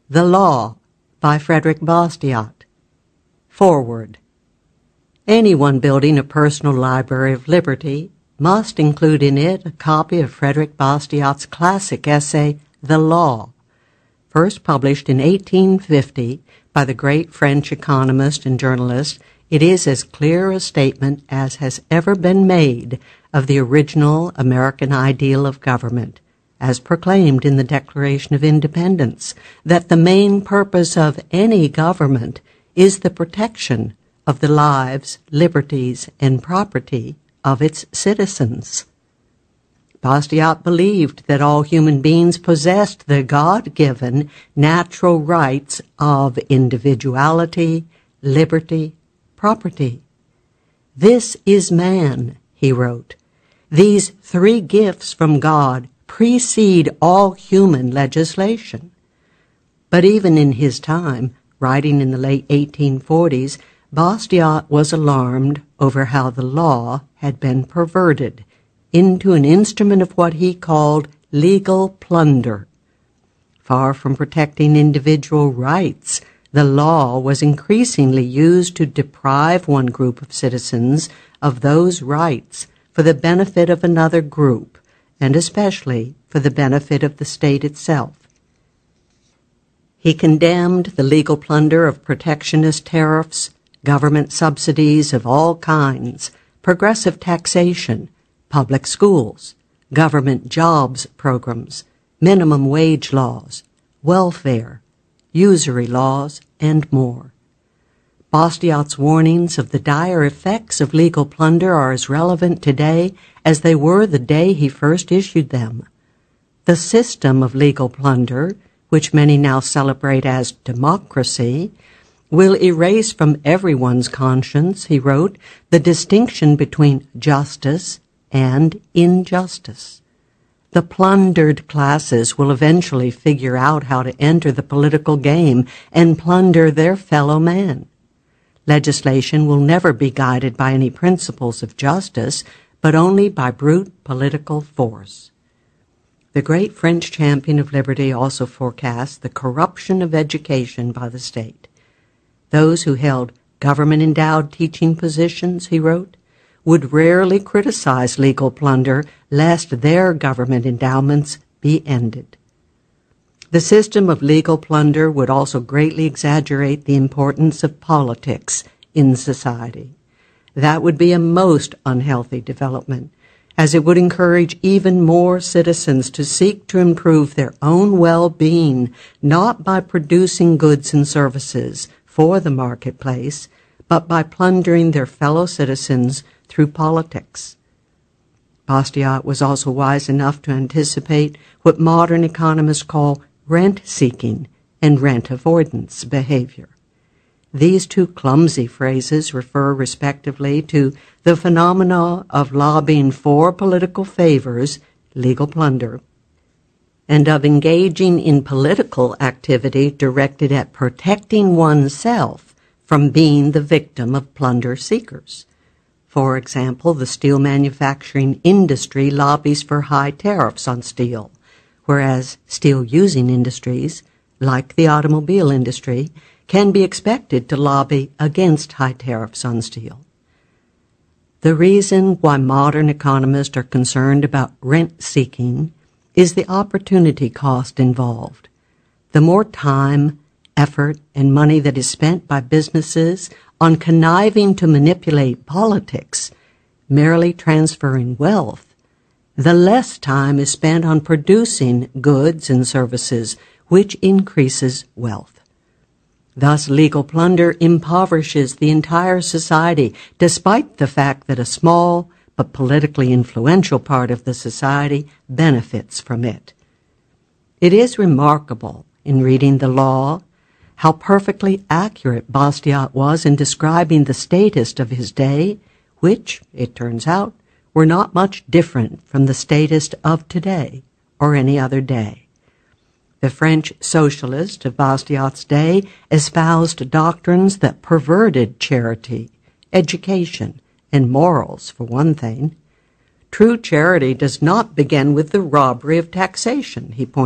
The Law by Frederick Bastiat. Foreword. Anyone building a personal library of liberty must include in it a copy of Frederick Bastiat's classic essay, The Law, first published in 1850 by the great French economist and journalist. It is as clear a statement as has ever been made of the original American ideal of government, as proclaimed in the Declaration of Independence, that the main purpose of any government is the protection of the lives, liberties, and property of its citizens. Bastiat believed that all human beings possessed the God-given natural rights of individuality, liberty, property. "This is man," he wrote. "These three gifts from God precede all human legislation." But even in his time, writing in the late 1840s, Bastiat was alarmed over how the law had been perverted into an instrument of what he called legal plunder. Far from protecting individual rights, the law was increasingly used to deprive one group of citizens of those rights for the benefit of another group, and especially for the benefit of the state itself. He condemned the legal plunder of protectionist tariffs, government subsidies of all kinds, progressive taxation, public schools, government jobs programs, minimum wage laws, welfare, usury laws, and more. Bastiat's warnings of the dire effects of legal plunder are as relevant today as they were the day he first issued them. The system of legal plunder, which many now celebrate as democracy, will erase from everyone's conscience, he wrote, the distinction between justice and injustice. The plundered classes will eventually figure out how to enter the political game and plunder their fellow man. Legislation will never be guided by any principles of justice, but only by brute political force. The great French champion of liberty also forecast the corruption of education by the state. Those who held government-endowed teaching positions, he wrote, would rarely criticize legal plunder lest their government endowments be ended. The system of legal plunder would also greatly exaggerate the importance of politics in society. That would be a most unhealthy development, as it would encourage even more citizens to seek to improve their own well-being, not by producing goods and services for the marketplace, but by plundering their fellow citizens through politics. Bastiat was also wise enough to anticipate what modern economists call rent-seeking and rent-avoidance behavior. These two clumsy phrases refer respectively to the phenomena of lobbying for political favors, legal plunder, and of engaging in political activity directed at protecting oneself from being the victim of plunder seekers. For example, the steel manufacturing industry lobbies for high tariffs on steel, whereas steel-using industries, like the automobile industry, can be expected to lobby against high tariffs on steel. The reason why modern economists are concerned about rent-seeking is the opportunity cost involved. The more time, effort, and money that is spent by businesses on conniving to manipulate politics, merely transferring wealth, the less time is spent on producing goods and services, which increases wealth. Thus, legal plunder impoverishes the entire society, despite the fact that a small but politically influential part of the society benefits from it. It is remarkable, in reading The Law, how perfectly accurate Bastiat was in describing the statists of his day, which, it turns out, were not much different from the statists of today or any other day. The French socialists of Bastiat's day espoused doctrines that perverted charity, education, and morals, for one thing. True charity does not begin with the robbery of taxation, he pointed